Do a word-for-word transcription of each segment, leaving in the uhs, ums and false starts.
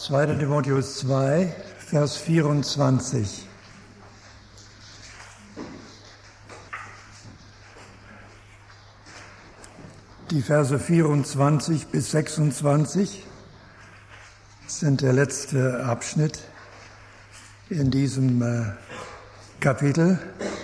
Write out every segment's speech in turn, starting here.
zweiter Timotheus zwei, Vers vierundzwanzig. Die Verse vierundzwanzig bis sechsundzwanzig sind der letzte Abschnitt in diesem äh, Kapitel.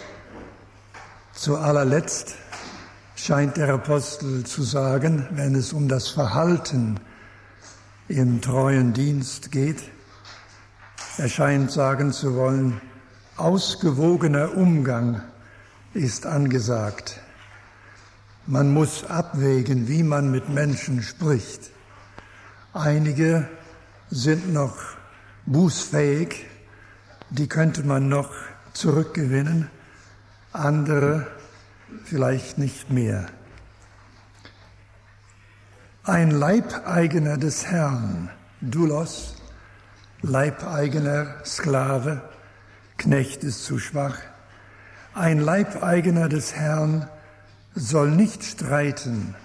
Zu allerletzt scheint der Apostel zu sagen, wenn es um das Verhalten im treuen Dienst geht, er scheint sagen zu wollen, ausgewogener Umgang ist angesagt. Man muss abwägen, wie man mit Menschen spricht. Einige sind noch bußfähig, die könnte man noch zurückgewinnen, andere vielleicht nicht mehr. Ein Leibeigener des Herrn, Doulos, Leibeigener, Sklave, Knecht ist zu schwach. Ein Leibeigener des Herrn soll nicht streiten.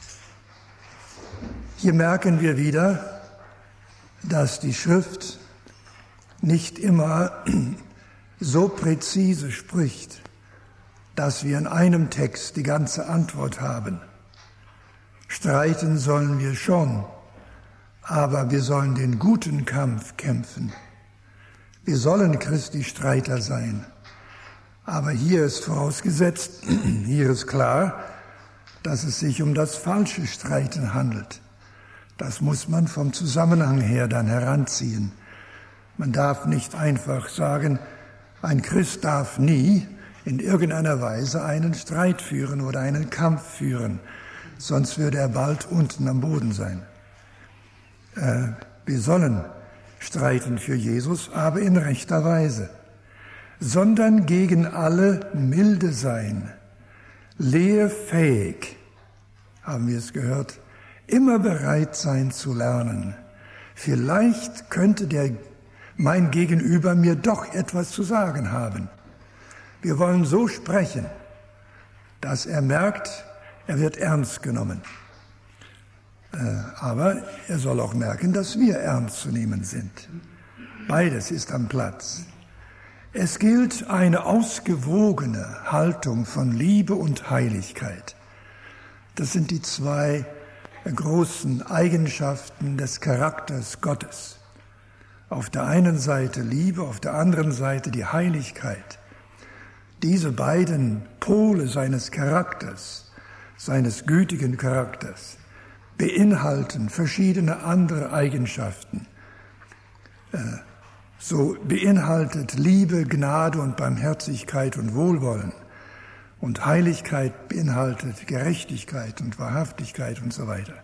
Hier merken wir wieder, dass die Schrift nicht immer so präzise spricht, dass wir in einem Text die ganze Antwort haben. Streiten sollen wir schon, aber wir sollen den guten Kampf kämpfen. Wir sollen Christi Streiter sein. Aber hier ist vorausgesetzt, hier ist klar, dass es sich um das falsche Streiten handelt. Das muss man vom Zusammenhang her dann heranziehen. Man darf nicht einfach sagen, ein Christ darf nie in irgendeiner Weise einen Streit führen oder einen Kampf führen, sonst würde er bald unten am Boden sein. Äh, wir sollen streiten für Jesus, aber in rechter Weise, sondern gegen alle milde sein, lehrfähig, haben wir es gehört, immer bereit sein zu lernen. Vielleicht könnte der, mein Gegenüber mir doch etwas zu sagen haben. Wir wollen so sprechen, dass er merkt, er wird ernst genommen. Äh, aber er soll auch merken, dass wir ernst zu nehmen sind. Beides ist am Platz. Es gilt eine ausgewogene Haltung von Liebe und Heiligkeit. Das sind die zwei großen Eigenschaften des Charakters Gottes. Auf der einen Seite Liebe, auf der anderen Seite die Heiligkeit. Diese beiden Pole seines Charakters, seines gütigen Charakters, beinhalten verschiedene andere Eigenschaften. So beinhaltet Liebe, Gnade und Barmherzigkeit und Wohlwollen. Und Heiligkeit beinhaltet Gerechtigkeit und Wahrhaftigkeit und so weiter.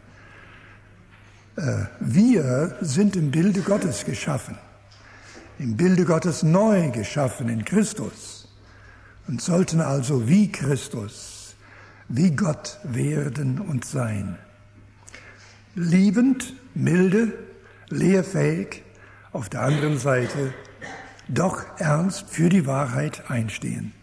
Wir sind im Bilde Gottes geschaffen, im Bilde Gottes neu geschaffen in Christus und sollten also wie Christus, wie Gott werden und sein. Liebend, milde, lehrfähig, auf der anderen Seite doch ernst für die Wahrheit einstehen.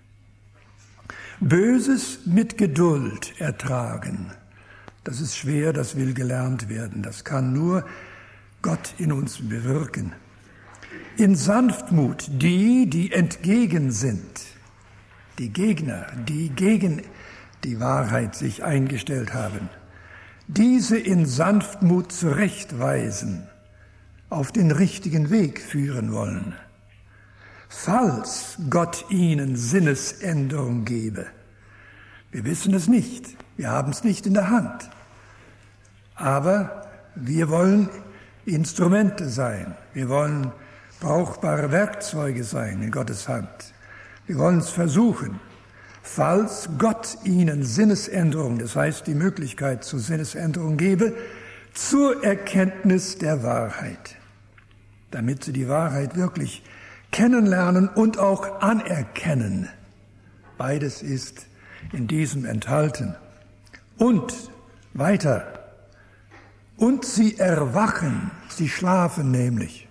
Böses mit Geduld ertragen. Das ist schwer, das will gelernt werden. Das kann nur Gott in uns bewirken. In Sanftmut die, die entgegen sind, die Gegner, die gegen die Wahrheit sich eingestellt haben, diese in Sanftmut zurechtweisen, auf den richtigen Weg führen wollen. Falls Gott ihnen Sinnesänderung gebe. Wir wissen es nicht, wir haben es nicht in der Hand. Aber wir wollen Instrumente sein, wir wollen brauchbare Werkzeuge sein in Gottes Hand. Wir wollen es versuchen. Falls Gott ihnen Sinnesänderung, das heißt die Möglichkeit zur Sinnesänderung gebe, zur Erkenntnis der Wahrheit, damit sie die Wahrheit wirklich kennenlernen und auch anerkennen. Beides ist in diesem enthalten. Und weiter. Und sie erwachen, sie schlafen nämlich.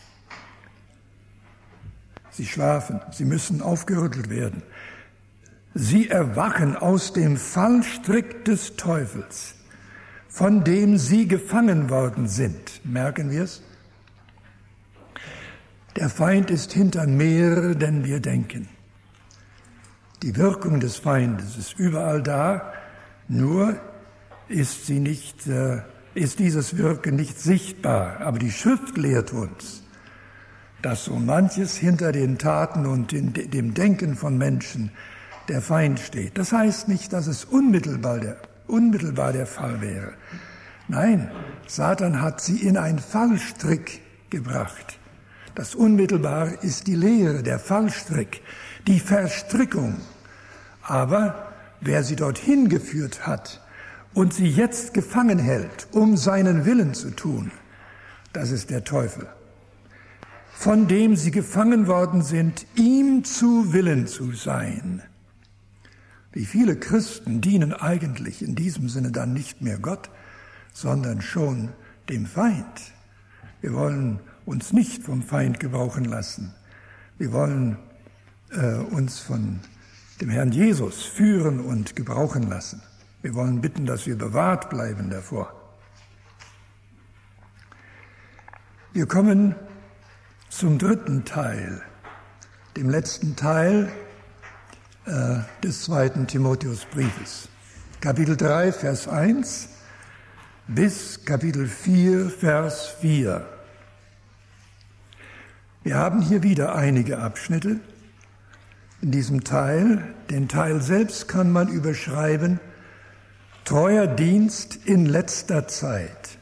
Sie schlafen, sie müssen aufgerüttelt werden. Sie erwachen aus dem Fallstrick des Teufels, von dem sie gefangen worden sind. Merken wir es? Der Feind ist hinter mehr, denn wir denken. Die Wirkung des Feindes ist überall da, nur ist sie nicht, äh, ist dieses Wirken nicht sichtbar. Aber die Schrift lehrt uns, dass so manches hinter den Taten und in dem Denken von Menschen der Feind steht. Das heißt nicht, dass es unmittelbar der, unmittelbar der Fall wäre. Nein, Satan hat sie in einen Fallstrick gebracht. Das Unmittelbare ist die Lehre, der Fallstrick, die Verstrickung. Aber wer sie dorthin geführt hat und sie jetzt gefangen hält, um seinen Willen zu tun, das ist der Teufel, von dem sie gefangen worden sind, ihm zu Willen zu sein. Wie viele Christen dienen eigentlich in diesem Sinne dann nicht mehr Gott, sondern schon dem Feind. Wir wollen uns nicht vom Feind gebrauchen lassen. Wir wollen äh, uns von dem Herrn Jesus führen und gebrauchen lassen. Wir wollen bitten, dass wir bewahrt bleiben davor. Wir kommen zum dritten Teil, dem letzten Teil äh, des zweiten Timotheusbriefes. Kapitel drei, Vers eins bis Kapitel vier, Vers vier. Wir haben hier wieder einige Abschnitte in diesem Teil. Den Teil selbst kann man überschreiben: Treuer Dienst in letzter Zeit.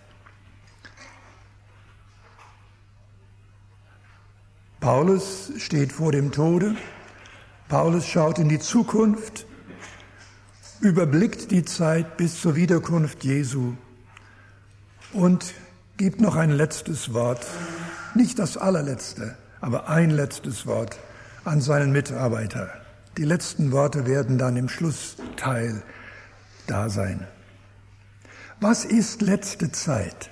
Paulus steht vor dem Tode. Paulus schaut in die Zukunft, überblickt die Zeit bis zur Wiederkunft Jesu und gibt noch ein letztes Wort, nicht das allerletzte, aber ein letztes Wort an seinen Mitarbeiter. Die letzten Worte werden dann im Schlussteil da sein. Was ist letzte Zeit?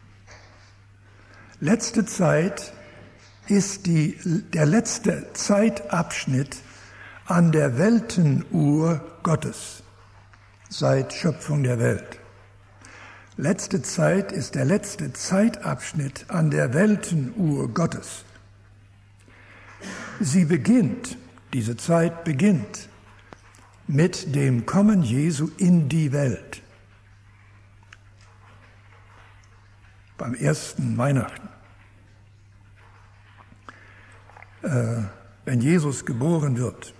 Letzte Zeit ist die, der letzte Zeitabschnitt an der Weltenuhr Gottes seit Schöpfung der Welt. Letzte Zeit ist der letzte Zeitabschnitt an der Weltenuhr Gottes. Sie beginnt, diese Zeit beginnt mit dem Kommen Jesu in die Welt. Beim ersten Weihnachten. Äh, wenn Jesus geboren wird.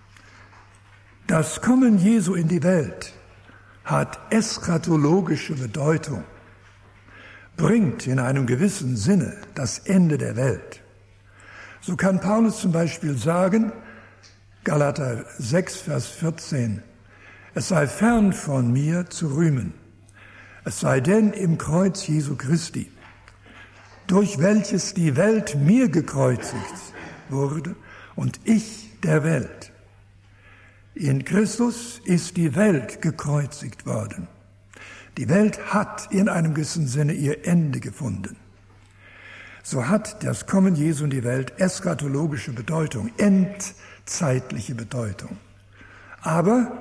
Das Kommen Jesu in die Welt hat eschatologische Bedeutung, bringt in einem gewissen Sinne das Ende der Welt. So kann Paulus zum Beispiel sagen, Galater sechs, Vers vierzehn, es sei fern von mir zu rühmen, es sei denn im Kreuz Jesu Christi, durch welches die Welt mir gekreuzigt wurde und ich der Welt. In Christus ist die Welt gekreuzigt worden. Die Welt hat in einem gewissen Sinne ihr Ende gefunden. So hat das Kommen Jesu in die Welt eschatologische Bedeutung, endzeitliche Bedeutung. Aber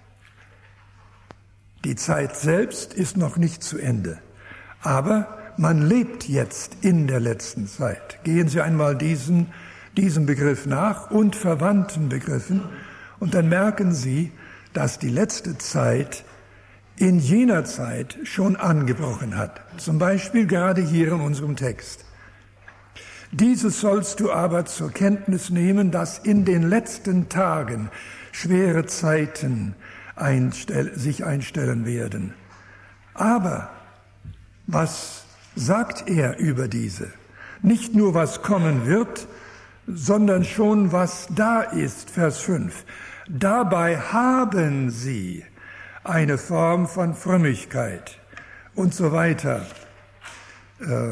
die Zeit selbst ist noch nicht zu Ende. Aber man lebt jetzt in der letzten Zeit. Gehen Sie einmal diesen, diesem Begriff nach und verwandten Begriffen, und dann merken Sie, dass die letzte Zeit in jener Zeit schon angebrochen hat. Zum Beispiel gerade hier in unserem Text. Dieses sollst du aber zur Kenntnis nehmen, dass in den letzten Tagen schwere Zeiten einstell- sich einstellen werden. Aber was sagt er über diese? Nicht nur, was kommen wird, sondern schon, was da ist, Vers fünf. Dabei haben sie eine Form von Frömmigkeit und so weiter. Äh,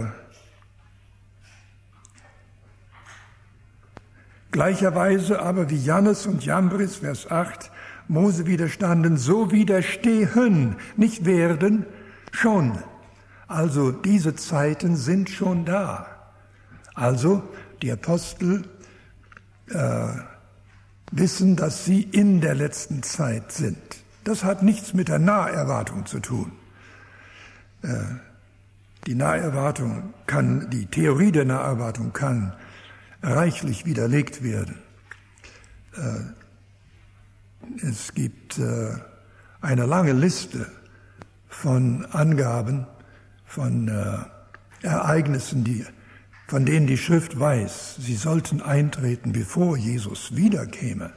Gleicherweise aber wie Jannes und Jambres, Vers acht, Mose widerstanden, so widerstehen, nicht werden, schon. Also diese Zeiten sind schon da. Also die Apostel äh, wissen, dass sie in der letzten Zeit sind. Das hat nichts mit der Naherwartung zu tun. Äh, die Naherwartung kann, die Theorie der Naherwartung kann reichlich widerlegt werden. Es gibt eine lange Liste von Angaben, von Ereignissen, die, von denen die Schrift weiß, sie sollten eintreten, bevor Jesus wiederkäme.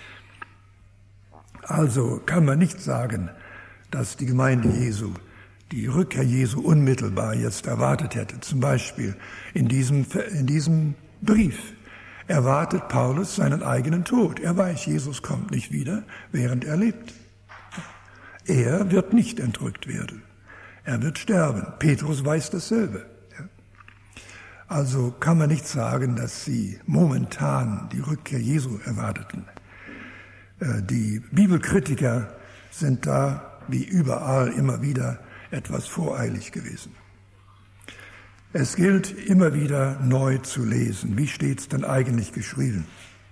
Also kann man nicht sagen, dass die Gemeinde Jesu die Rückkehr Jesu unmittelbar jetzt erwartet hätte. Zum Beispiel in diesem, in diesem Brief erwartet Paulus seinen eigenen Tod. Er weiß, Jesus kommt nicht wieder, während er lebt. Er wird nicht entrückt werden. Er wird sterben. Petrus weiß dasselbe. Also kann man nicht sagen, dass sie momentan die Rückkehr Jesu erwarteten. Die Bibelkritiker sind da, wie überall, immer wieder etwas voreilig gewesen. Es gilt immer wieder neu zu lesen. Wie steht es denn eigentlich geschrieben?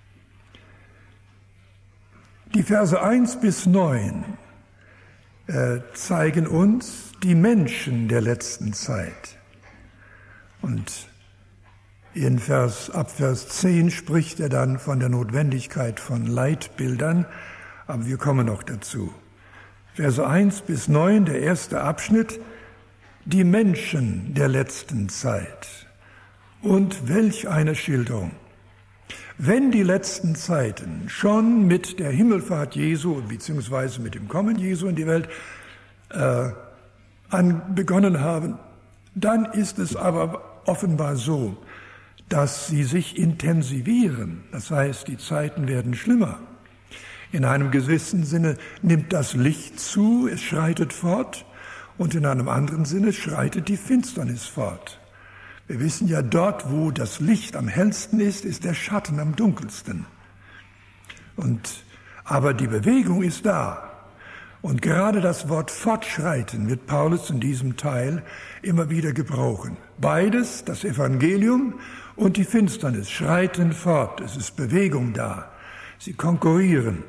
Die Verse eins bis neun äh, zeigen uns die Menschen der letzten Zeit. Und in Vers, ab Vers zehn spricht er dann von der Notwendigkeit von Leitbildern, aber wir kommen noch dazu. Verse eins bis neun, der erste Abschnitt, die Menschen der letzten Zeit. Und welch eine Schilderung. Wenn die letzten Zeiten schon mit der Himmelfahrt Jesu beziehungsweise mit dem Kommen Jesu in die Welt äh, an, begonnen haben, dann ist es aber offenbar so, dass sie sich intensivieren. Das heißt, die Zeiten werden schlimmer. In einem gewissen Sinne nimmt das Licht zu, es schreitet fort, und in einem anderen Sinne schreitet die Finsternis fort. Wir wissen ja, dort, wo das Licht am hellsten ist, ist der Schatten am dunkelsten. Und, aber die Bewegung ist da. Und gerade das Wort fortschreiten wird Paulus in diesem Teil immer wieder gebrauchen. Beides, das Evangelium und die Finsternis, schreiten fort. Es ist Bewegung da. Sie konkurrieren.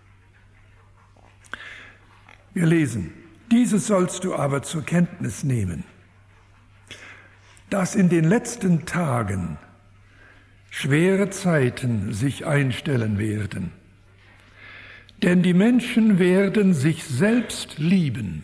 Wir lesen, dieses sollst du aber zur Kenntnis nehmen, dass in den letzten Tagen schwere Zeiten sich einstellen werden. Denn die Menschen werden sich selbst lieben.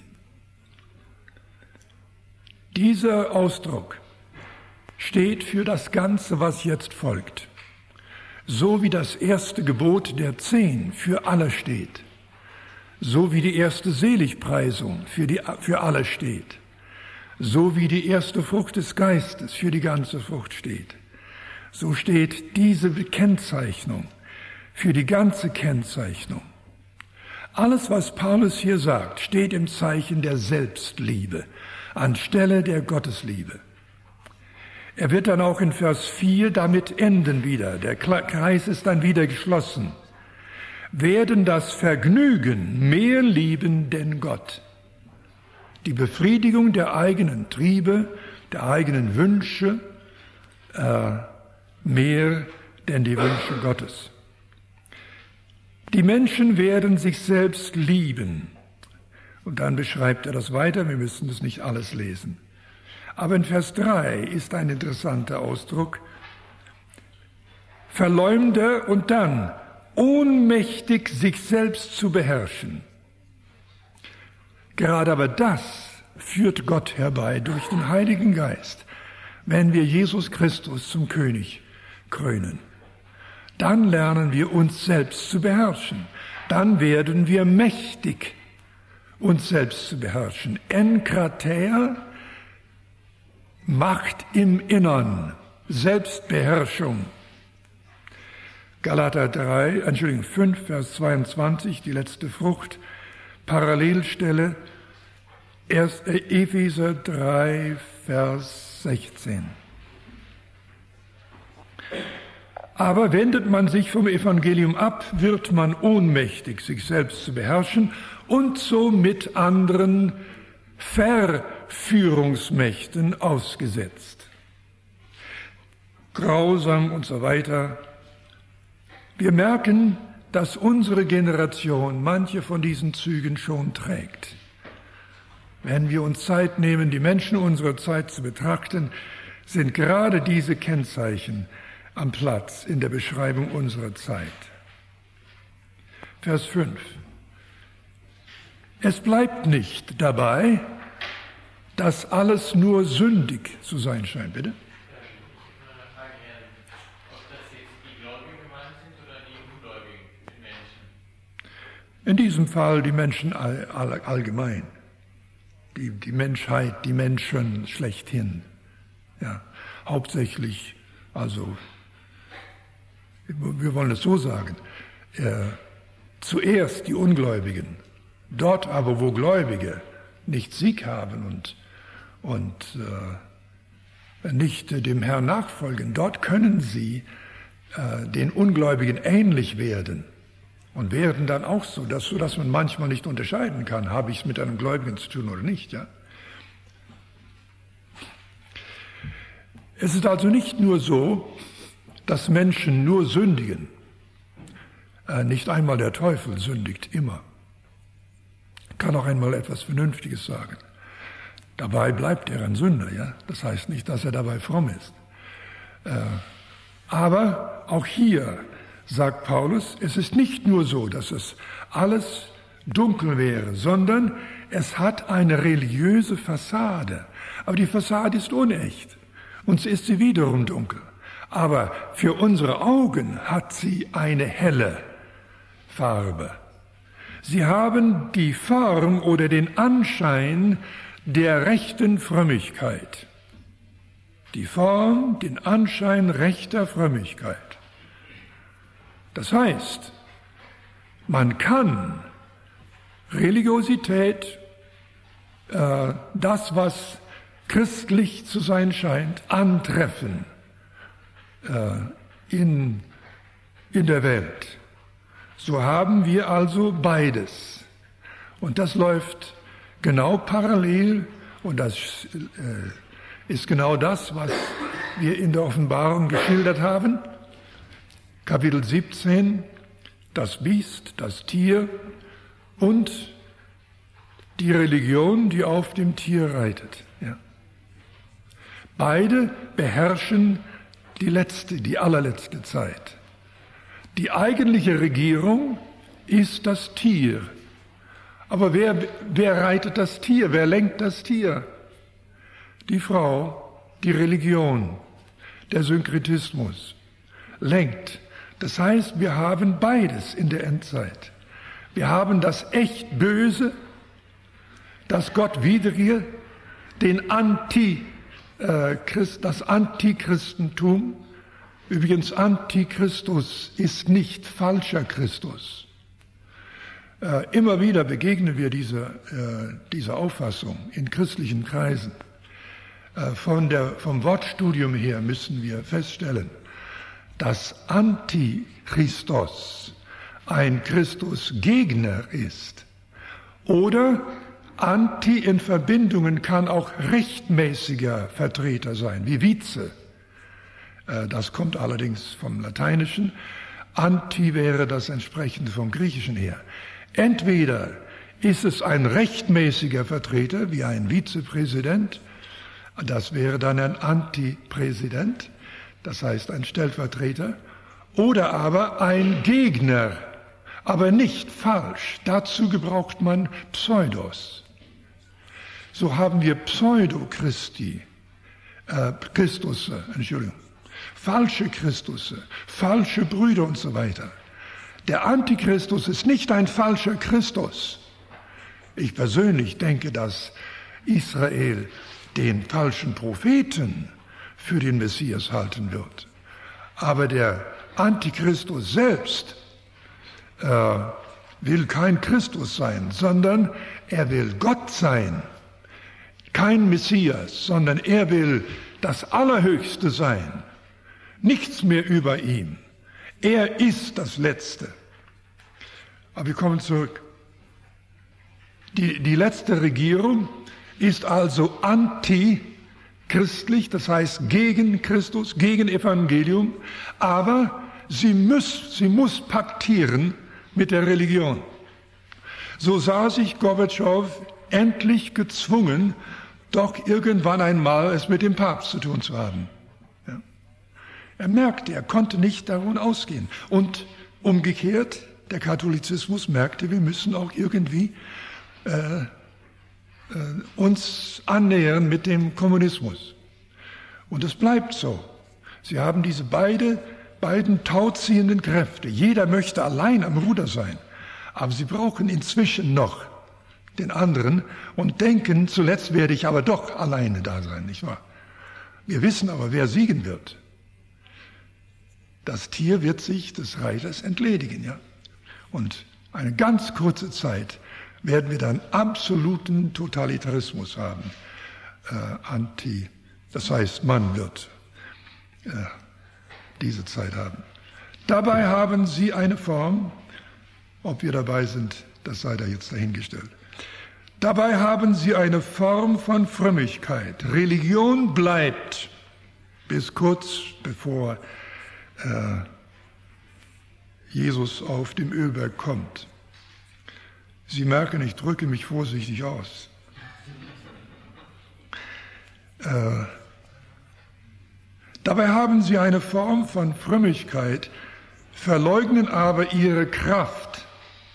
Dieser Ausdruck steht für das Ganze, was jetzt folgt. So wie das erste Gebot der Zehn für alle steht. So wie die erste Seligpreisung für, die, für alle steht. So wie die erste Frucht des Geistes für die ganze Frucht steht. So steht diese Kennzeichnung für die ganze Kennzeichnung. Alles, was Paulus hier sagt, steht im Zeichen der Selbstliebe anstelle der Gottesliebe. Er wird dann auch in Vers vier damit enden wieder. Der Kreis ist dann wieder geschlossen. Werden das Vergnügen mehr lieben denn Gott. Die Befriedigung der eigenen Triebe, der eigenen Wünsche, äh, mehr denn die Wünsche Gottes. Die Menschen werden sich selbst lieben. Und dann beschreibt er das weiter, wir müssen das nicht alles lesen. Aber in Vers drei ist ein interessanter Ausdruck. Verleumder und dann ohnmächtig sich selbst zu beherrschen. Gerade aber das führt Gott herbei durch den Heiligen Geist, wenn wir Jesus Christus zum König krönen. Dann lernen wir uns selbst zu beherrschen. Dann werden wir mächtig, uns selbst zu beherrschen. Enkrater, Macht im Innern, Selbstbeherrschung. Galater drei, Entschuldigung, fünf, Vers zweiundzwanzig, die letzte Frucht, Parallelstelle, erst, äh, Epheser drei, Vers sechzehn. Aber wendet man sich vom Evangelium ab, wird man ohnmächtig, sich selbst zu beherrschen und so mit anderen Verführungsmächten ausgesetzt. Grausam und so weiter. Wir merken, dass unsere Generation manche von diesen Zügen schon trägt. Wenn wir uns Zeit nehmen, die Menschen unserer Zeit zu betrachten, sind gerade diese Kennzeichen am Platz in der Beschreibung unserer Zeit. Vers fünf. Es bleibt nicht dabei, dass alles nur sündig zu sein scheint. Bitte? In diesem Fall die Menschen all, all, allgemein, die, die Menschheit, die Menschen schlechthin. Ja, hauptsächlich, also, wir wollen es so sagen, äh, zuerst die Ungläubigen, dort aber, wo Gläubige nicht Sieg haben und, und äh, nicht äh, dem Herrn nachfolgen, dort können sie äh, den Ungläubigen ähnlich werden. Und werden dann auch so, dass, so, dass man manchmal nicht unterscheiden kann, habe ich es mit einem Gläubigen zu tun oder nicht. Ja? Es ist also nicht nur so, dass Menschen nur sündigen. Äh, nicht einmal der Teufel sündigt immer. Kann auch einmal etwas Vernünftiges sagen. Dabei bleibt er ein Sünder. Ja? Das heißt nicht, dass er dabei fromm ist. Äh, aber auch hier sagt Paulus, es ist nicht nur so, dass es alles dunkel wäre, sondern es hat eine religiöse Fassade. Aber die Fassade ist unecht und so ist sie wiederum dunkel. Aber für unsere Augen hat sie eine helle Farbe. Sie haben die Form oder den Anschein der rechten Frömmigkeit. Die Form, den Anschein rechter Frömmigkeit. Das heißt, man kann Religiosität, äh, das, was christlich zu sein scheint, antreffen äh, in, in der Welt. So haben wir also beides. Und das läuft genau parallel und das äh, ist genau das, was wir in der Offenbarung geschildert haben. Kapitel siebzehn, das Biest, das Tier und die Religion, die auf dem Tier reitet. Ja. Beide beherrschen die letzte, die allerletzte Zeit. Die eigentliche Regierung ist das Tier. Aber wer, wer reitet das Tier? Wer lenkt das Tier? Die Frau, die Religion, der Synkretismus lenkt. Das heißt, wir haben beides in der Endzeit. Wir haben das echt Böse, das Gott widrige, den Anti, äh, Christ, das Antichristentum. Übrigens, Antichristus ist nicht falscher Christus. Äh, immer wieder begegnen wir dieser, äh, dieser Auffassung in christlichen Kreisen. Äh, von der, vom Wortstudium her müssen wir feststellen, dass Antichristos ein Christusgegner ist. Oder Anti in Verbindungen kann auch rechtmäßiger Vertreter sein, wie Vize. Das kommt allerdings vom Lateinischen. Anti wäre das entsprechende vom Griechischen her. Entweder ist es ein rechtmäßiger Vertreter, wie ein Vizepräsident, das wäre dann ein Antipräsident, das heißt ein Stellvertreter, oder aber ein Gegner, aber nicht falsch. Dazu gebraucht man Pseudos. So haben wir Pseudo-Christi, äh, Christusse, Entschuldigung, falsche Christusse, falsche Brüder und so weiter. Der Antichristus ist nicht ein falscher Christus. Ich persönlich denke, dass Israel den falschen Propheten für den Messias halten wird. Aber der Antichristus selbst äh, will kein Christus sein, sondern er will Gott sein. Kein Messias, sondern er will das Allerhöchste sein. Nichts mehr über ihm. Er ist das Letzte. Aber wir kommen zurück. Die, die letzte Regierung ist also antichristlich, das heißt gegen Christus, gegen Evangelium, aber sie muss, sie muss paktieren mit der Religion. So sah sich Gorbatschow endlich gezwungen, doch irgendwann einmal es mit dem Papst zu tun zu haben. Ja. Er merkte, er konnte nicht davon ausgehen. Und umgekehrt, der Katholizismus merkte, wir müssen auch irgendwie äh, äh, uns annähern mit dem Kommunismus. Und es bleibt so. Sie haben diese beide, beiden tauziehenden Kräfte. Jeder möchte allein am Ruder sein. Aber sie brauchen inzwischen noch den anderen und denken, zuletzt werde ich aber doch alleine da sein, nicht wahr? Wir wissen aber, wer siegen wird. Das Tier wird sich des Reiters entledigen, ja. Und eine ganz kurze Zeit werden wir dann absoluten Totalitarismus haben. Äh, anti, das heißt, man wird äh, diese Zeit haben. Dabei haben sie eine Form, ob wir dabei sind, das sei da jetzt dahingestellt. Dabei haben sie eine Form von Frömmigkeit. Religion bleibt bis kurz bevor äh, Jesus auf dem Ölberg kommt. Sie merken, ich drücke mich vorsichtig aus. Äh, dabei haben sie eine Form von Frömmigkeit, verleugnen aber ihre Kraft,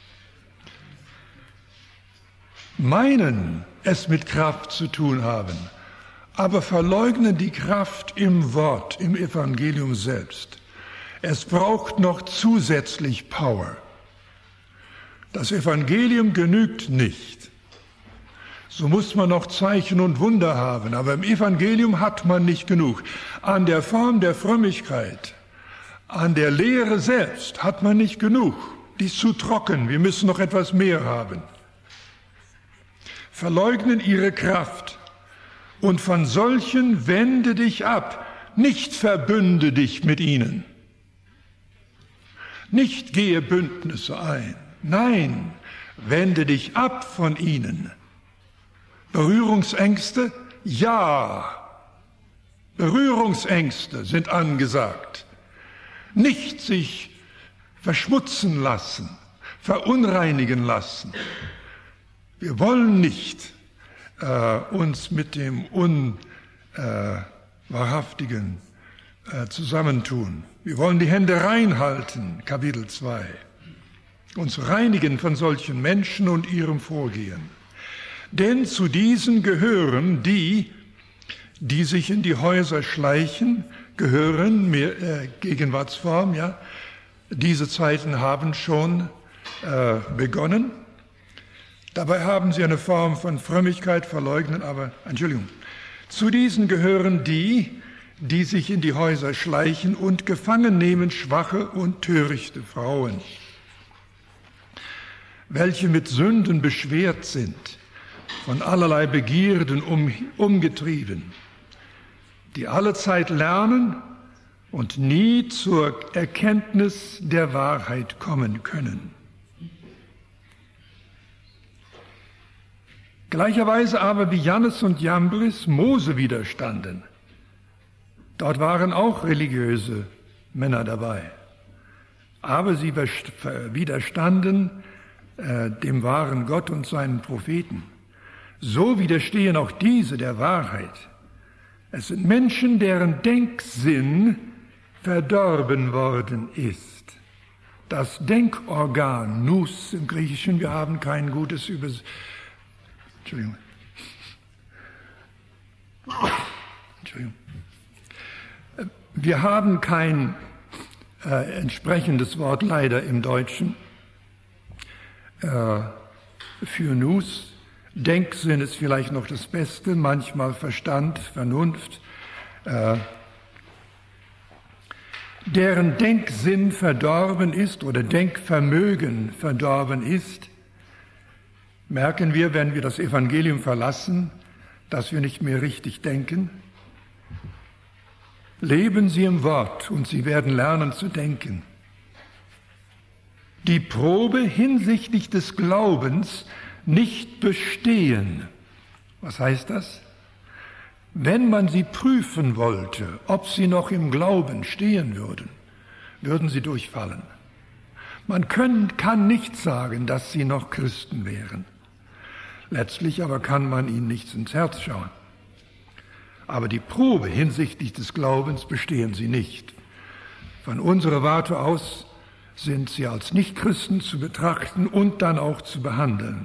meinen, es mit Kraft zu tun haben, aber verleugnen die Kraft im Wort, im Evangelium selbst. Es braucht noch zusätzlich Power. Das Evangelium genügt nicht. So muss man noch Zeichen und Wunder haben, aber im Evangelium hat man nicht genug. An der Form der Frömmigkeit, an der Lehre selbst hat man nicht genug. Die ist zu trocken, wir müssen noch etwas mehr haben. Verleugnen ihre Kraft. Und von solchen wende dich ab. Nicht verbünde dich mit ihnen. Nicht gehe Bündnisse ein. Nein, wende dich ab von ihnen. Berührungsängste? Ja. Berührungsängste sind angesagt. Nicht sich verschmutzen lassen, verunreinigen lassen. Wir wollen nicht äh, uns mit dem Unwahrhaftigen äh, äh, zusammentun. Wir wollen die Hände reinhalten, Kapitel zwei. Uns reinigen von solchen Menschen und ihrem Vorgehen. Denn zu diesen gehören die, die sich in die Häuser schleichen, gehören, mehr, äh, Gegenwartsform, ja. Diese Zeiten haben schon äh, begonnen. Dabei haben sie eine Form von Frömmigkeit, verleugnen, aber, Entschuldigung, zu diesen gehören die, die sich in die Häuser schleichen und gefangen nehmen schwache und törichte Frauen, welche mit Sünden beschwert sind, von allerlei Begierden um, umgetrieben, die allezeit lernen und nie zur Erkenntnis der Wahrheit kommen können. Gleicherweise aber wie Jannes und Jambres Mose widerstanden. Dort waren auch religiöse Männer dabei. Aber sie widerstanden äh, dem wahren Gott und seinen Propheten. So widerstehen auch diese der Wahrheit. Es sind Menschen, deren Denksinn verdorben worden ist. Das Denkorgan, Nous im Griechischen, wir haben kein gutes Übers Entschuldigung. Entschuldigung. Wir haben kein äh, entsprechendes Wort leider im Deutschen äh, für Nous. Denksinn ist vielleicht noch das Beste, manchmal Verstand, Vernunft. Äh, deren Denksinn verdorben ist oder Denkvermögen verdorben ist, merken wir, wenn wir das Evangelium verlassen, dass wir nicht mehr richtig denken. Leben Sie im Wort und Sie werden lernen zu denken. Die Probe hinsichtlich des Glaubens nicht bestehen. Was heißt das? Wenn man sie prüfen wollte, ob sie noch im Glauben stehen würden, würden sie durchfallen. Man können, kann nicht sagen, dass sie noch Christen wären. Letztlich aber kann man ihnen nichts ins Herz schauen. Aber die Probe hinsichtlich des Glaubens bestehen sie nicht. Von unserer Warte aus sind sie als Nichtchristen zu betrachten und dann auch zu behandeln.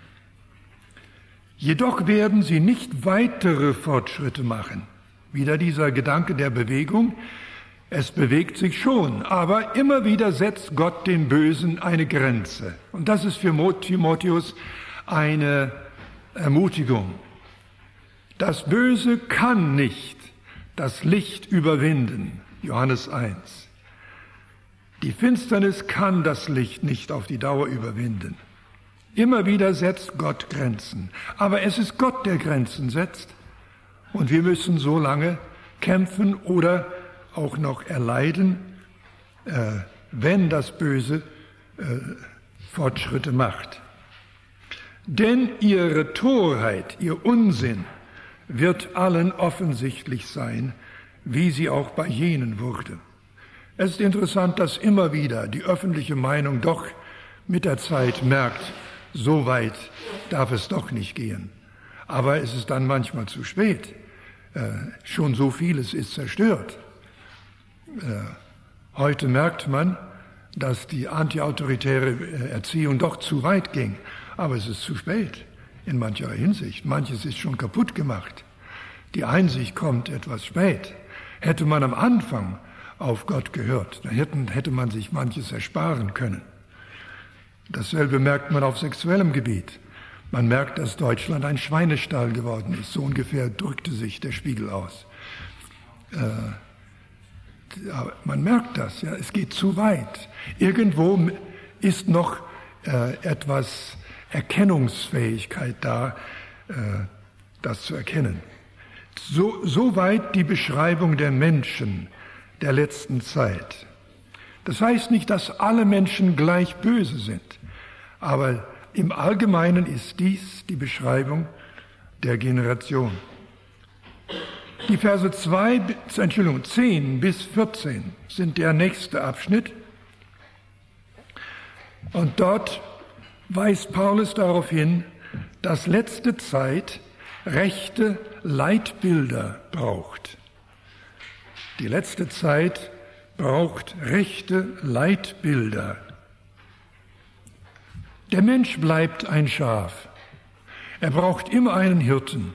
Jedoch werden sie nicht weitere Fortschritte machen. Wieder dieser Gedanke der Bewegung. Es bewegt sich schon, aber immer wieder setzt Gott dem Bösen eine Grenze. Und das ist für Timotheus eine Ermutigung. Das Böse kann nicht das Licht überwinden. Johannes eins. Die Finsternis kann das Licht nicht auf die Dauer überwinden. Immer wieder setzt Gott Grenzen. Aber es ist Gott, der Grenzen setzt. Und wir müssen so lange kämpfen oder auch noch erleiden, äh, wenn das Böse äh, Fortschritte macht. Denn ihre Torheit, ihr Unsinn wird allen offensichtlich sein, wie sie auch bei jenen wurde. Es ist interessant, dass immer wieder die öffentliche Meinung doch mit der Zeit merkt, so weit darf es doch nicht gehen. Aber es ist dann manchmal zu spät. Äh, schon so vieles ist zerstört. Äh, heute merkt man, dass die antiautoritäre Erziehung doch zu weit ging. Aber es ist zu spät in mancher Hinsicht. Manches ist schon kaputt gemacht. Die Einsicht kommt etwas spät. Hätte man am Anfang auf Gott gehört, dann hätten, hätte man sich manches ersparen können. Dasselbe merkt man auf sexuellem Gebiet. Man merkt, dass Deutschland ein Schweinestall geworden ist. So ungefähr drückte sich der Spiegel aus. Äh, aber man merkt das, ja, es geht zu weit. Irgendwo ist noch äh, etwas Erkennungsfähigkeit da, äh, das zu erkennen. So, so weit die Beschreibung der Menschen der letzten Zeit. Das heißt nicht, dass alle Menschen gleich böse sind, aber im Allgemeinen ist dies die Beschreibung der Generation. Die Verse zwei, Entschuldigung, zehn bis vierzehn sind der nächste Abschnitt. Und dort weist Paulus darauf hin, dass letzte Zeit rechte Leitbilder braucht. Die letzte Zeit braucht rechte Leitbilder. Der Mensch bleibt ein Schaf. Er braucht immer einen Hirten.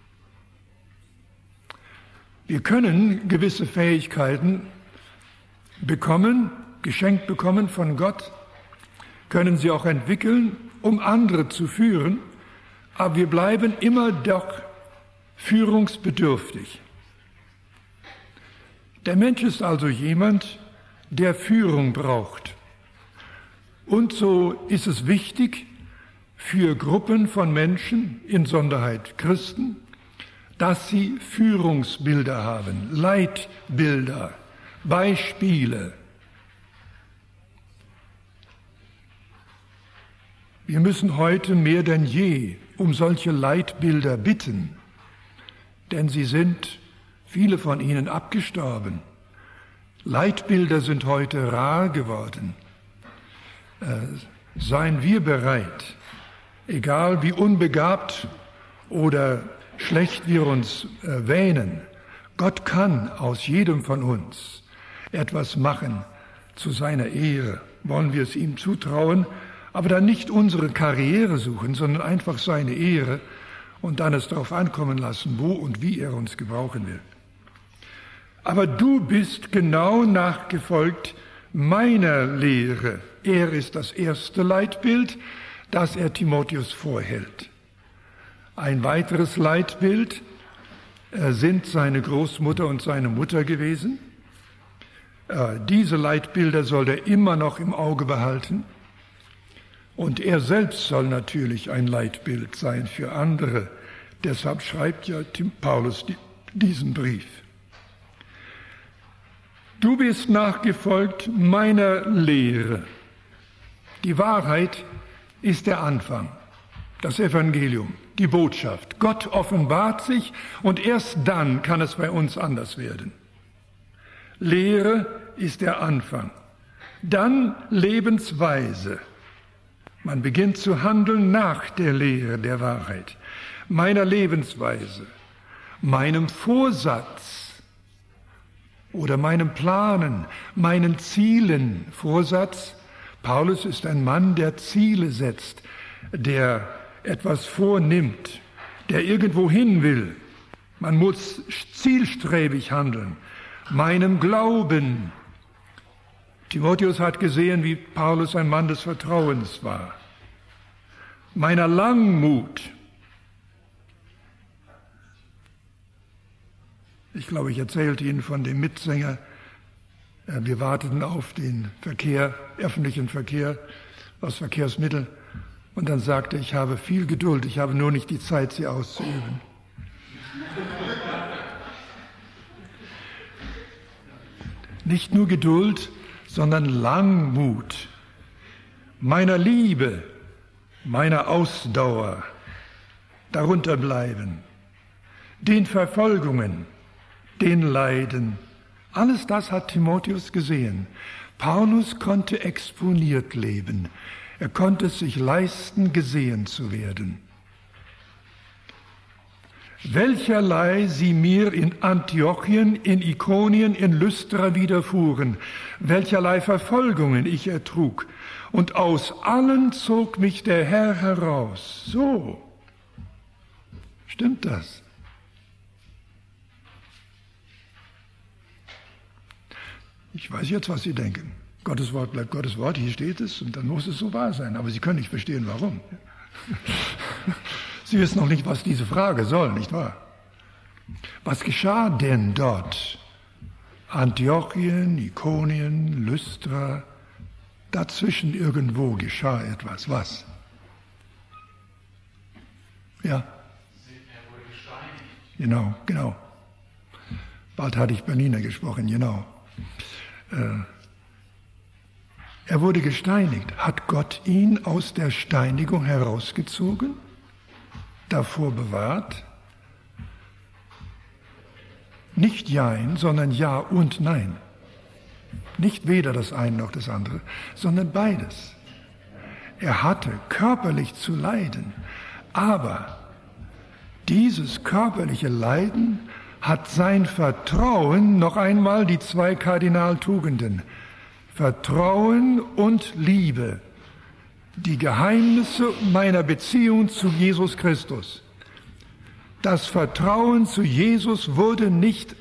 Wir können gewisse Fähigkeiten bekommen, geschenkt bekommen von Gott, können sie auch entwickeln, um andere zu führen, aber wir bleiben immer doch führungsbedürftig. Der Mensch ist also jemand, der Führung braucht. Und so ist es wichtig für Gruppen von Menschen, insonderheit Christen, dass sie Führungsbilder haben, Leitbilder, Beispiele. Wir müssen heute mehr denn je um solche Leitbilder bitten, denn sie sind, viele von ihnen, abgestorben. Leitbilder sind heute rar geworden. Äh, seien wir bereit, egal wie unbegabt oder schlecht wir uns äh, wähnen, Gott kann aus jedem von uns etwas machen zu seiner Ehre. Wollen wir es ihm zutrauen, aber dann nicht unsere Karriere suchen, sondern einfach seine Ehre und dann es darauf ankommen lassen, wo und wie er uns gebrauchen will. Aber du bist genau nachgefolgt meiner Lehre. Er ist das erste Leitbild, das er Timotheus vorhält. Ein weiteres Leitbild äh, sind seine Großmutter und seine Mutter gewesen. Äh, diese Leitbilder soll er immer noch im Auge behalten. Und er selbst soll natürlich ein Leitbild sein für andere. Deshalb schreibt ja Paulus diesen Brief. Du bist nachgefolgt meiner Lehre. Die Wahrheit ist der Anfang, das Evangelium, die Botschaft. Gott offenbart sich und erst dann kann es bei uns anders werden. Lehre ist der Anfang. Dann Lebensweise. Man beginnt zu handeln nach der Lehre der Wahrheit, meiner Lebensweise, meinem Vorsatz. oder meinen Planen, meinen Zielen. Vorsatz: Paulus ist ein Mann, der Ziele setzt, der etwas vornimmt, der irgendwo hin will. Man muss zielstrebig handeln. Meinem Glauben. Timotheus hat gesehen, wie Paulus ein Mann des Vertrauens war. Meiner Langmut. Ich glaube, ich erzählte Ihnen von dem Mitsänger. Wir warteten auf den Verkehr, öffentlichen Verkehr, das Verkehrsmittel. Und dann sagte er, ich habe viel Geduld, ich habe nur nicht die Zeit, sie auszuüben. Nicht nur Geduld, sondern Langmut. Meiner Liebe, meiner Ausdauer, darunter bleiben. Den Verfolgungen, den Leiden. Alles das hat Timotheus gesehen. Paulus konnte exponiert leben. Er konnte es sich leisten, gesehen zu werden. Welcherlei sie mir in Antiochien, in Ikonien, in Lystra widerfuhren, welcherlei Verfolgungen ich ertrug. Und aus allen zog mich der Herr heraus. So, stimmt das? Ich weiß jetzt, was Sie denken. Gottes Wort bleibt Gottes Wort, hier steht es und dann muss es so wahr sein. Aber Sie können nicht verstehen, warum. Sie wissen noch nicht, was diese Frage soll, nicht wahr? Was geschah denn dort? Antiochien, Ikonien, Lystra, dazwischen irgendwo geschah etwas. Was? Ja? Er wurde gesteinigt. Genau, genau. Bald hatte ich Berliner gesprochen, genau. Er wurde gesteinigt. Hat Gott ihn aus der Steinigung herausgezogen? Davor bewahrt? Nicht Jein, sondern Ja und Nein. Nicht weder das eine noch das andere, sondern beides. Er hatte körperlich zu leiden, aber dieses körperliche Leiden hat sein Vertrauen, noch einmal die zwei Kardinaltugenden, Vertrauen und Liebe, die Geheimnisse meiner Beziehung zu Jesus Christus. Das Vertrauen zu Jesus wurde nicht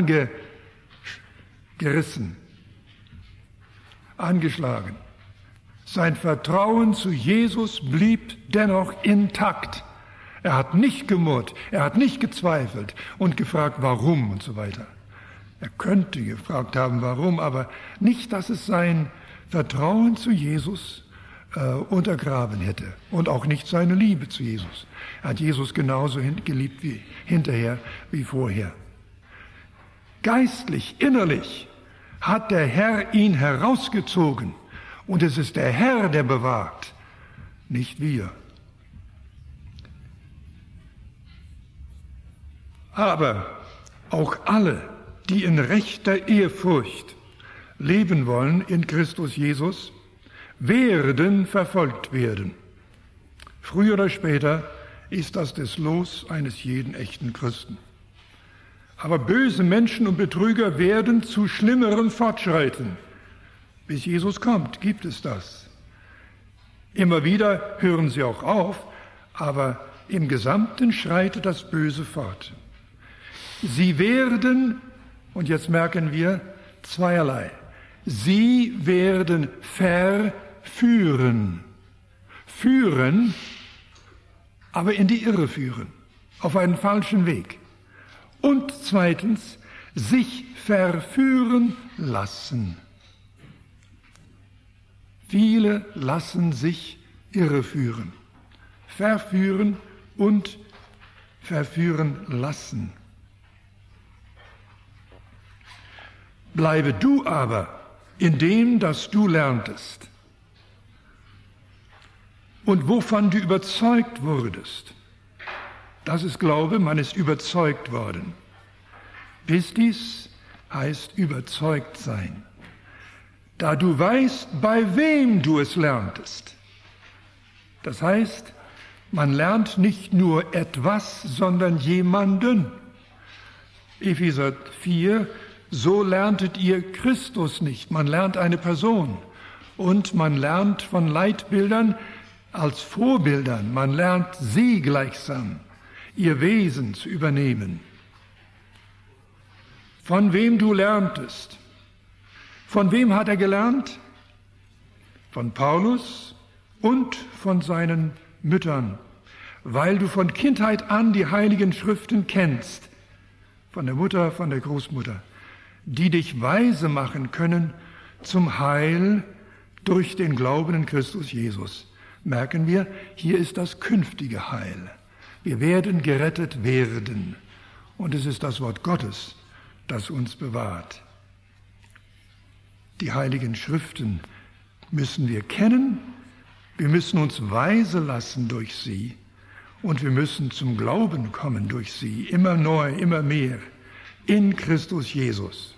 angerissen, angeschlagen. Sein Vertrauen zu Jesus blieb dennoch intakt. Er hat nicht gemurrt, er hat nicht gezweifelt und gefragt, warum und so weiter. Er könnte gefragt haben, warum, aber nicht, dass es sein Vertrauen zu Jesus äh, untergraben hätte und auch nicht seine Liebe zu Jesus. Er hat Jesus genauso geliebt wie hinterher wie vorher. Geistlich, innerlich hat der Herr ihn herausgezogen und es ist der Herr, der bewahrt, nicht wir. Aber auch alle, die in rechter Ehrfurcht leben wollen in Christus Jesus, werden verfolgt werden. Früher oder später ist das das Los eines jeden echten Christen. Aber böse Menschen und Betrüger werden zu Schlimmerem fortschreiten. Bis Jesus kommt, gibt es das. Immer wieder hören sie auch auf, aber im Gesamten schreitet das Böse fort. Sie werden, und jetzt merken wir zweierlei, sie werden verführen. Führen, aber in die Irre führen, auf einen falschen Weg. Und zweitens, sich verführen lassen. Viele lassen sich irreführen, verführen und verführen lassen. Bleibe du aber in dem, das du lerntest und wovon du überzeugt wurdest. Das ist Glaube, man ist überzeugt worden. Pistis heißt überzeugt sein. Da du weißt, bei wem du es lerntest. Das heißt, man lernt nicht nur etwas, sondern jemanden. Epheser vier So lerntet ihr Christus nicht. Man lernt eine Person und man lernt von Leitbildern als Vorbildern. Man lernt sie gleichsam, ihr Wesen zu übernehmen. Von wem du lerntest. Von wem hat er gelernt? Von Paulus und von seinen Müttern, weil du von Kindheit an die Heiligen Schriften kennst, von der Mutter, von der Großmutter, die dich weise machen können zum Heil durch den Glauben in Christus Jesus. Merken wir, hier ist das künftige Heil. Wir werden gerettet werden. Und es ist das Wort Gottes, das uns bewahrt. Die Heiligen Schriften müssen wir kennen, wir müssen uns weise lassen durch sie und wir müssen zum Glauben kommen durch sie, immer neu, immer mehr, in Christus Jesus.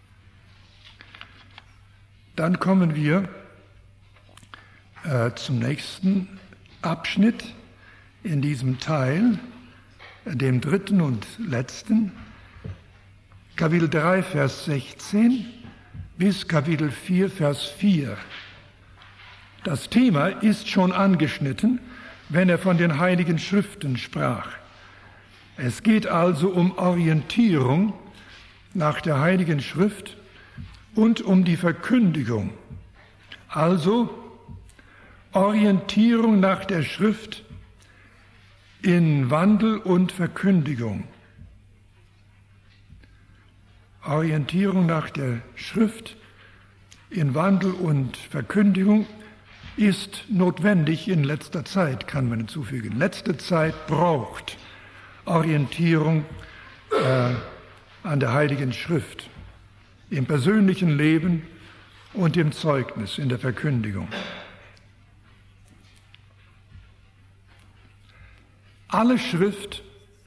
Dann kommen wir äh, zum nächsten Abschnitt in diesem Teil, dem dritten und letzten, Kapitel drei, Vers sechzehn bis Kapitel vier, Vers vier. Das Thema ist schon angeschnitten, wenn er von den Heiligen Schriften sprach. Es geht also um Orientierung nach der Heiligen Schrift und um die Verkündigung. Also Orientierung nach der Schrift in Wandel und Verkündigung. Orientierung nach der Schrift in Wandel und Verkündigung ist notwendig in letzter Zeit, kann man hinzufügen. Letzte Zeit braucht Orientierung äh, an der Heiligen Schrift, im persönlichen Leben und im Zeugnis, in der Verkündigung. Alle Schrift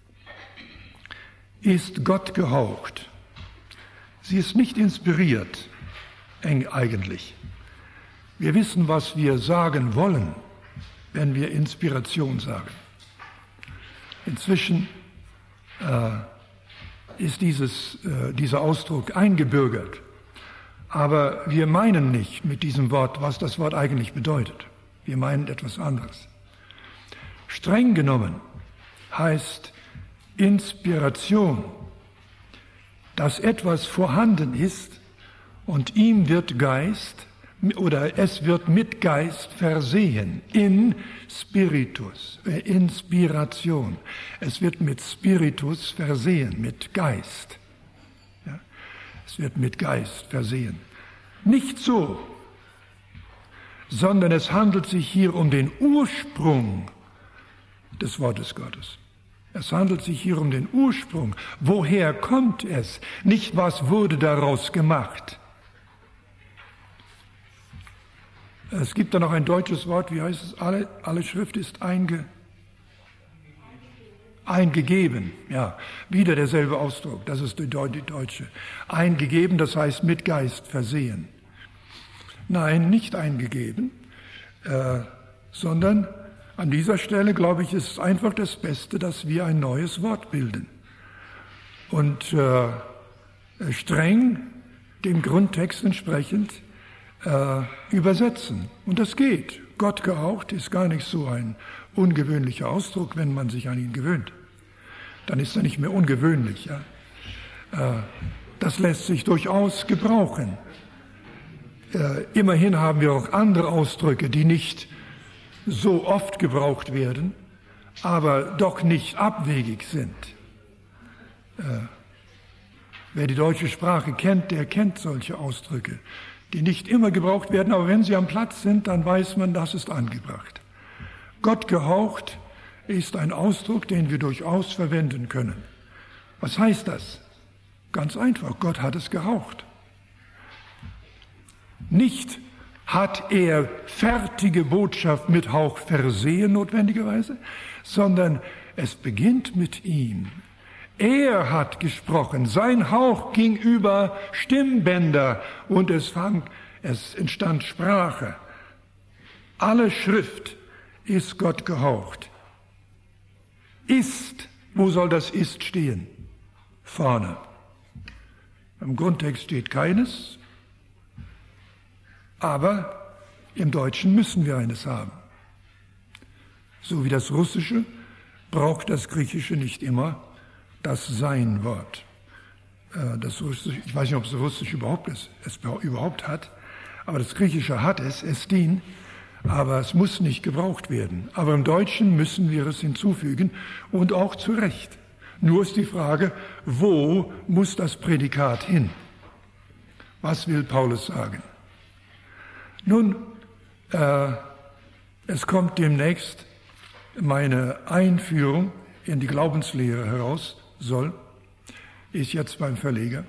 ist Gott gehaucht. Sie ist nicht inspiriert, eng eigentlich. Wir wissen, was wir sagen wollen, wenn wir Inspiration sagen. Inzwischen äh, ist dieses, äh, dieser Ausdruck eingebürgert. Aber wir meinen nicht mit diesem Wort, was das Wort eigentlich bedeutet. Wir meinen etwas anderes. Streng genommen heißt Inspiration, dass etwas vorhanden ist und ihm wird Geist oder es wird mit Geist versehen, in Spiritus, äh, Inspiration. Es wird mit Spiritus versehen, mit Geist. Ja? Es wird mit Geist versehen. Nicht so, sondern es handelt sich hier um den Ursprung des Wortes Gottes. Es handelt sich hier um den Ursprung. Woher kommt es? Nicht, was wurde daraus gemacht. Es gibt da noch ein deutsches Wort, wie heißt es? Alle, alle Schrift ist einge, eingegeben. Ja, wieder derselbe Ausdruck, das ist die deutsche. Eingegeben, das heißt mit Geist versehen. Nein, nicht eingegeben, äh, sondern an dieser Stelle, glaube ich, ist es einfach das Beste, dass wir ein neues Wort bilden. Und äh, streng dem Grundtext entsprechend äh, übersetzen. Und das geht. Gott gehaucht ist gar nicht so ein ungewöhnlicher Ausdruck, wenn man sich an ihn gewöhnt. Dann ist er nicht mehr ungewöhnlich. Ja? Äh, das lässt sich durchaus gebrauchen. Äh, immerhin haben wir auch andere Ausdrücke, die nicht so oft gebraucht werden, aber doch nicht abwegig sind. Äh, wer die deutsche Sprache kennt, der kennt solche Ausdrücke, die nicht immer gebraucht werden, aber wenn sie am Platz sind, dann weiß man, das ist angebracht. Gott gehaucht ist ein Ausdruck, den wir durchaus verwenden können. Was heißt das? Ganz einfach, Gott hat es gehaucht. Nicht hat er fertige Botschaft mit Hauch versehen notwendigerweise, sondern es beginnt mit ihm. Er hat gesprochen, sein Hauch ging über Stimmbänder und es, fang, es entstand Sprache. Alle Schrift ist Gott gehaucht. Ist, wo soll das Ist stehen? Vorne. Im Grundtext steht keines, aber im Deutschen müssen wir eines haben. So wie das Russische braucht das Griechische nicht immer das Sein-Wort. Das Russische, ich weiß nicht, ob es Russisch überhaupt ist, es überhaupt hat, aber das Griechische hat es, Estin, aber es muss nicht gebraucht werden. Aber im Deutschen müssen wir es hinzufügen und auch zu Recht. Nur ist die Frage, wo muss das Prädikat hin? Was will Paulus sagen? Nun, äh, es kommt demnächst meine Einführung in die Glaubenslehre heraus, soll, ist jetzt beim Verleger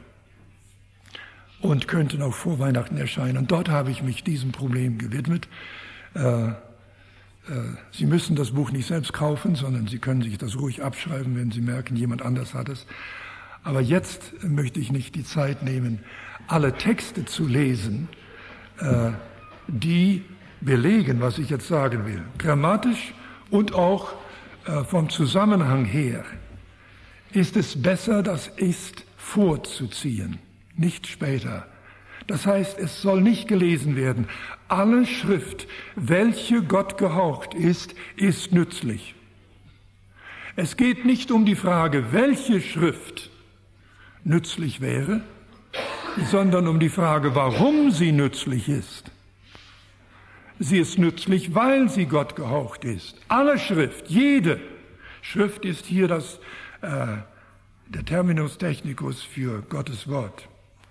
und könnte noch vor Weihnachten erscheinen. Und dort habe ich mich diesem Problem gewidmet. Äh, äh, Sie müssen das Buch nicht selbst kaufen, sondern Sie können sich das ruhig abschreiben, wenn Sie merken, jemand anders hat es. Aber jetzt möchte ich nicht die Zeit nehmen, alle Texte zu lesen, äh, die belegen, was ich jetzt sagen will. Grammatisch und auch äh, vom Zusammenhang her ist es besser, das Ist vorzuziehen, nicht später. Das heißt, es soll nicht gelesen werden. Alle Schrift, welche Gott gehaucht ist, ist nützlich. Es geht nicht um die Frage, welche Schrift nützlich wäre, sondern um die Frage, warum sie nützlich ist. Sie ist nützlich, weil sie Gott gehaucht ist. Alle Schrift, jede Schrift ist hier das, äh, der Terminus technicus für Gottes Wort.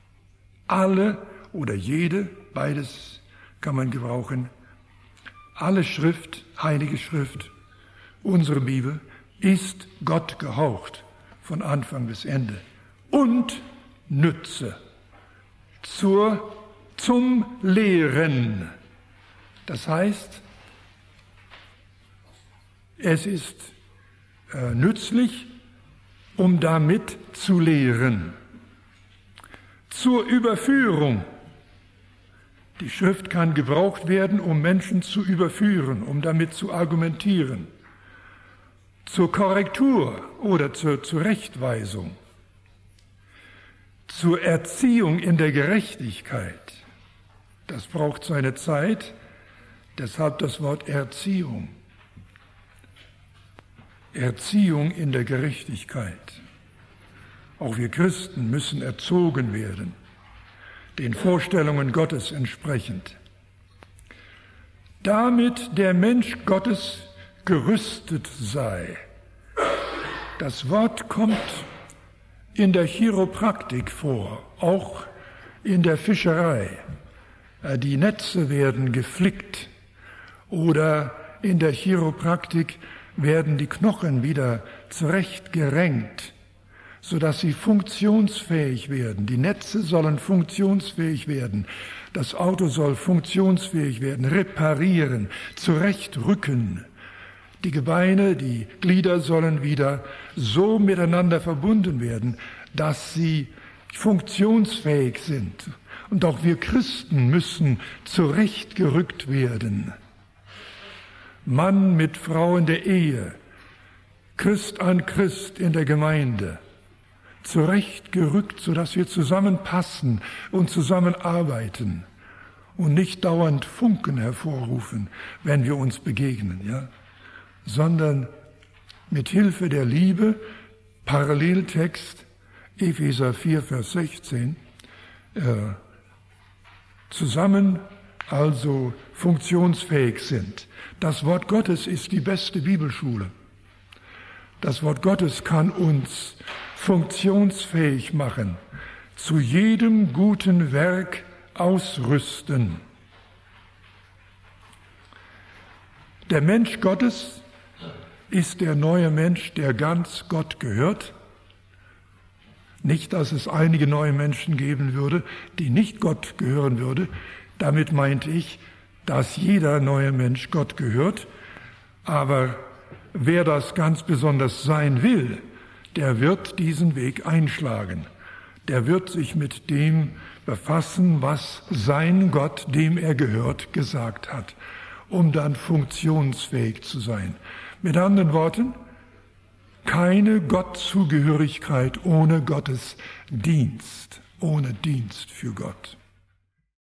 Alle oder jede, beides kann man gebrauchen. Alle Schrift, heilige Schrift, unsere Bibel, ist Gott gehaucht von Anfang bis Ende und Nütze zur, zum Lehren. Das heißt, es ist äh, nützlich, um damit zu lehren. Zur Überführung. Die Schrift kann gebraucht werden, um Menschen zu überführen, um damit zu argumentieren. Zur Korrektur oder zur Zurechtweisung. Zur Erziehung in der Gerechtigkeit. Das braucht seine Zeit, deshalb das Wort Erziehung. Erziehung in der Gerechtigkeit. Auch wir Christen müssen erzogen werden, den Vorstellungen Gottes entsprechend. Damit der Mensch Gottes gerüstet sei. Das Wort kommt in der Chiropraktik vor, auch in der Fischerei. Die Netze werden geflickt oder in der Chiropraktik werden die Knochen wieder zurechtgerenkt, sodass sie funktionsfähig werden. Die Netze sollen funktionsfähig werden. Das Auto soll funktionsfähig werden, reparieren, zurechtrücken. Die Gebeine, die Glieder sollen wieder so miteinander verbunden werden, dass sie funktionsfähig sind. Und auch wir Christen müssen zurechtgerückt werden. Mann mit Frau in der Ehe, Christ an Christ in der Gemeinde, zurechtgerückt, sodass wir zusammenpassen und zusammenarbeiten und nicht dauernd Funken hervorrufen, wenn wir uns begegnen, ja, sondern mit Hilfe der Liebe, Paralleltext, Epheser vier, Vers sechzehn, äh, zusammen also funktionsfähig sind. Das Wort Gottes ist die beste Bibelschule. Das Wort Gottes kann uns funktionsfähig machen, zu jedem guten Werk ausrüsten. Der Mensch Gottes ist der neue Mensch, der ganz Gott gehört. Nicht, dass es einige neue Menschen geben würde, die nicht Gott gehören würde. Damit meinte ich, dass jeder neue Mensch Gott gehört. Aber wer das ganz besonders sein will, der wird diesen Weg einschlagen. Der wird sich mit dem befassen, was sein Gott, dem er gehört, gesagt hat, um dann funktionsfähig zu sein. Mit anderen Worten, keine Gottzugehörigkeit ohne Gottes Dienst. ohne Dienst für Gott.